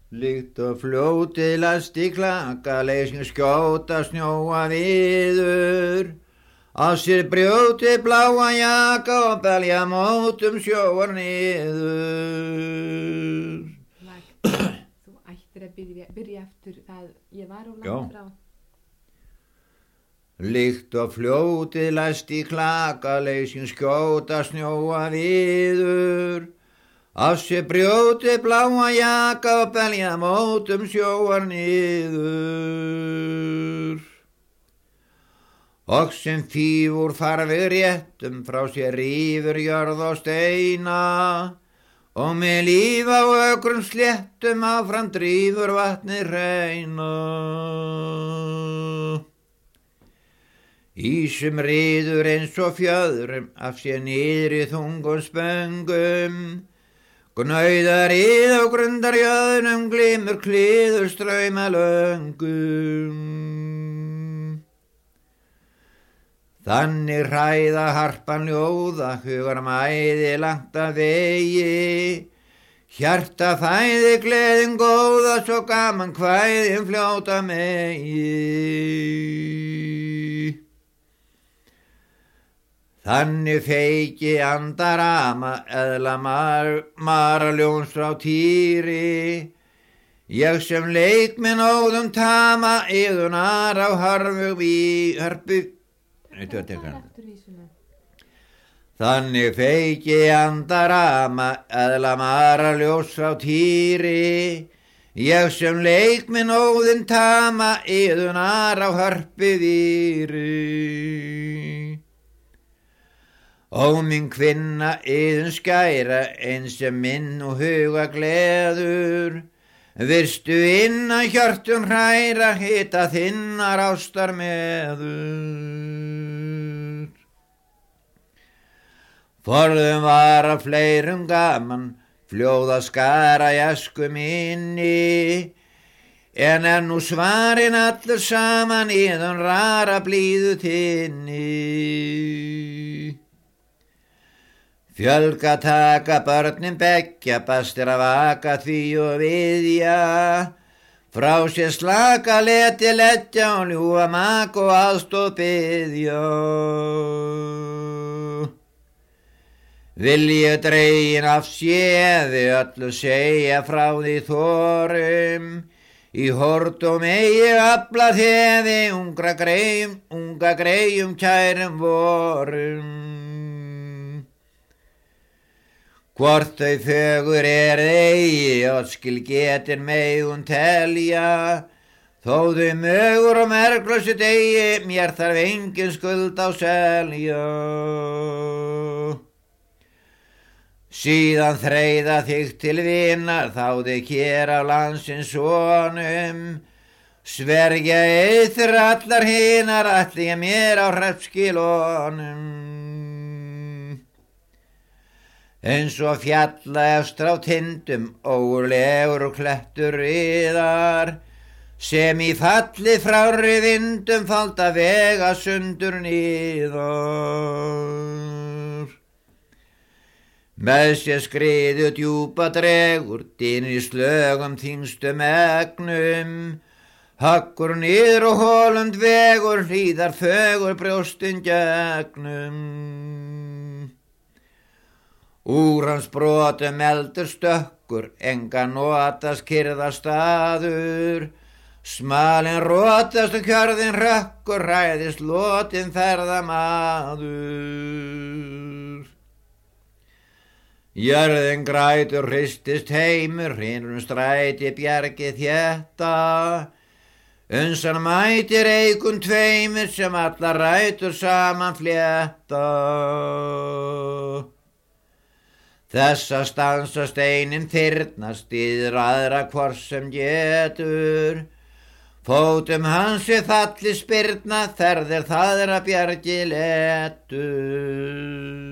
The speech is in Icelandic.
Líkt og fljótið last í klaka, leysing skjóta snjóa viður, á sér brjótið bláa jaka og belja mótum sjóar niður. Þú ættir að byrja eftir það ég var of langt frá. Líkt og fljótið last í klaka, leysing skjóta snjóa viður, á sér brjótið bláa jaka og belja mótum sjóar niður. Og sem fífur farveg réttum frá sér rífur jörð og steina, og með líf á ökrum sléttum áfram drífur vatnið hreina. Ísum riður eins og fjöðrum af sér niðri þungum spöngum, gnauðar íð og grundar jöðnum glimur kliður strauma löngum. Þannig hræða harpan ljóða, hugar mæði langt að vegi, hjarta fæði gleðin góða, svo gaman kvæðin fljóta megi. Þannig feiki andarama, eðla maraljóns frá Týri, ég sem leik með nóðum tama, yðunar á harfug í hörpu. Þannig feiki andarama, eðla maraljóns frá Týri, ég sem leik með nóðum tama, yðunar á hörpu víri. Ó minn kvinna yðun skæra, eins sem minn og huga gleður, virstu innan hjörtun hræra, hita þinnar ástar meður. Forðum var að fleirum gaman, fljóða skara í æsku minni, en nú svarin allur saman, yðun rara blíðu þinni. Fjölga taka börnin beggja, bastir að vaka því og viðja, frá sér slaka leti leggja og ljúga mak og aðstoð biðja. Vilji dregin af séði, öllu segja frá því þorum, í hordum eigi afla þeði, unga greyjum kærum vorum. Hvort þau fögur eigi, óskil getur megun telja, þó þau mögur og merglösu degi, mér þarf engin skuld á selja. Síðan þreiða þig til vinar, þá þig hér af landsins sonum, sverja eithir allar hinar, ætli ég mér á hreppskilónum. Eins og fjalla efstur á tindum, ógurlegur og klettur riðar, sem í falli frárri vindum falda vega sundur niður. Með sér skriðu djúpa dregur, dynur í slögum þyngstu megnum, haggur niður og hólund vegur, hlýðar fögur brjóstin gegnum. Úr hans brotum eldur stökkur, engan notast kyrrðastaður, smalinn rótast og kjörðin rökkur, ræðist lotin ferðamaður. Jörðin grætur hristist heimur, hinrum stræti bjargi þétta, unsan mætir eikun tveimur, sem allar rætur saman flétta. Þessa stansa steinin þyrnast, yður aðra hvort sem getur, fótum hans við falli spyrna, þerðir það að bjargi letur.